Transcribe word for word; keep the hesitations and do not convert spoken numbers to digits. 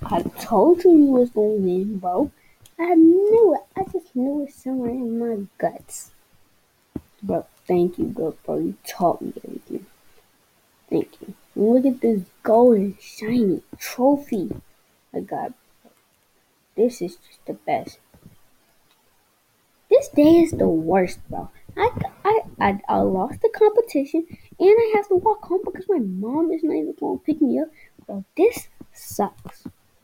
I told you you was gonna win, bro. I knew it. I just knew it somewhere in my guts. Bro, thank you, bro, bro. You taught me everything. Thank you. Look at this golden, shiny trophy I got. This is just the best. This day is the worst, bro. I, I, I, I lost the competition, and I have to walk home because my mom is not even going to pick me up. Bro, this sucks.